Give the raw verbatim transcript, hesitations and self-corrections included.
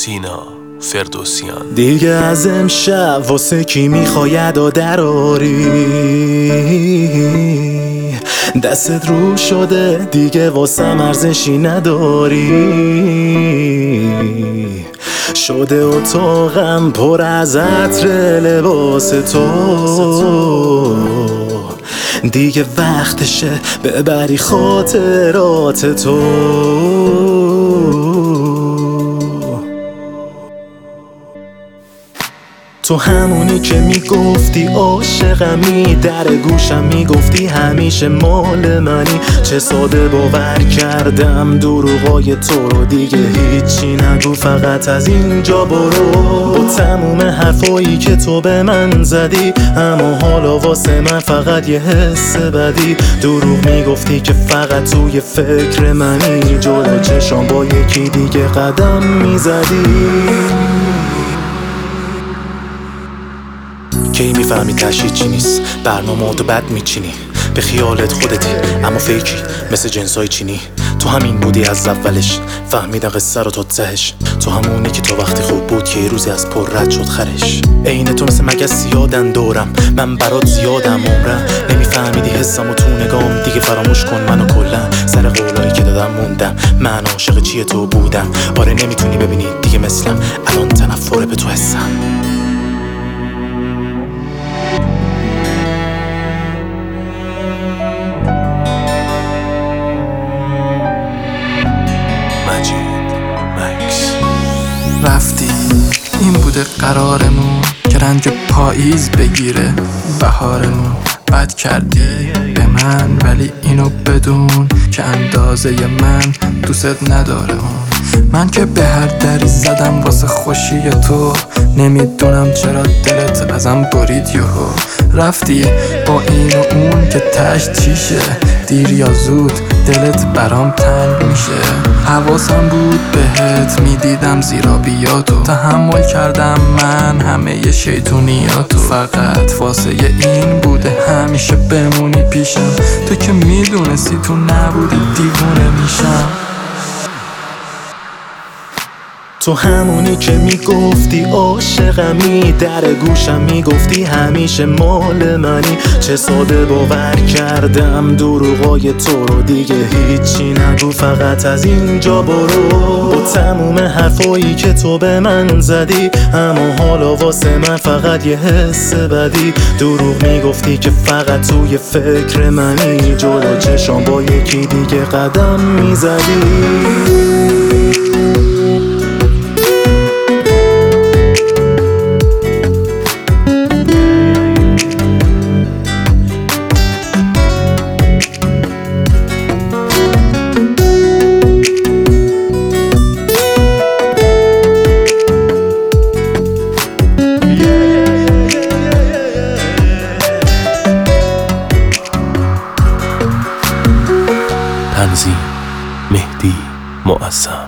سینا فردوسیان. دیگه از امشب واسه کی میخوای ادا دراری؟ دستت رو شده دیگه واسه ارزشی نداری. شده اتاقم پر از عطر لباس تو، دیگه وقتشه ببری خاطرات تو. تو همونی که میگفتی عاشقمی، در گوشم میگفتی همیشه مال منی. چه ساده باور کردم دروغای تو رو، دیگه هیچی نگو فقط از اینجا برو. با تموم حرفایی که تو به من زدی، اما حالا واسه من فقط یه حس بدی. دروغ میگفتی که فقط توی فکر منی، جلو چشام با یکی دیگه قدم میزدی. کی میفهمی تشهید چی نیست؟ برنامه تو بد میچینی، به خیالت خودتی اما فیکی مثل جنسای چینی. تو همین بودی از اولش، فهمیدم قصه رو تا تهش. تو همونی که تو وقتی خوب بود که یه روزی از پر رد شد خرش. عین تو مثل مگس زیادن دورم، من برات زیادم عمرم. نمیفهمیدی حسم و تو نگام، دیگه فراموش کن منو کلن. سر قولایی که دادم موندم، من عاشق چیه تو بودم. آره نمیتونی ببینی دیگه مثلم، الان تنفر به تو حسم. رفتی، این بوده قرارمون که رنج پاییز بگیره بهارمون. بد کردی به من ولی اینو بدون که اندازه من دوست نداره اون. من که به هر دری زدم واسه خوشی تو، نمیدونم چرا دلت ازم برید یهو. رفتی با این و اون که تشت چیشه، دیر یا زود دلت برام تنگ میشه. حواسم بود بهت میدیدم زیرابیاتو، تحمل کردم من همه ی شیطونیاتو. فقط واسه این بوده همیشه بمونی پیشم، تو که میدونستی تو نبودی دیوونه میشم. تو همونی که میگفتی عاشقمی، در گوشم میگفتی همیشه مال منی. چه ساده باور کردم دروغای تو رو، دیگه هیچی نگو فقط از اینجا برو. با تموم حرفایی که تو به من زدی، اما حالا واسه من فقط یه حس بدی. دروغ میگفتی که فقط توی فکر منی، جلو چشام با یکی دیگه قدم میزدی. تنظیم مهدی معظم.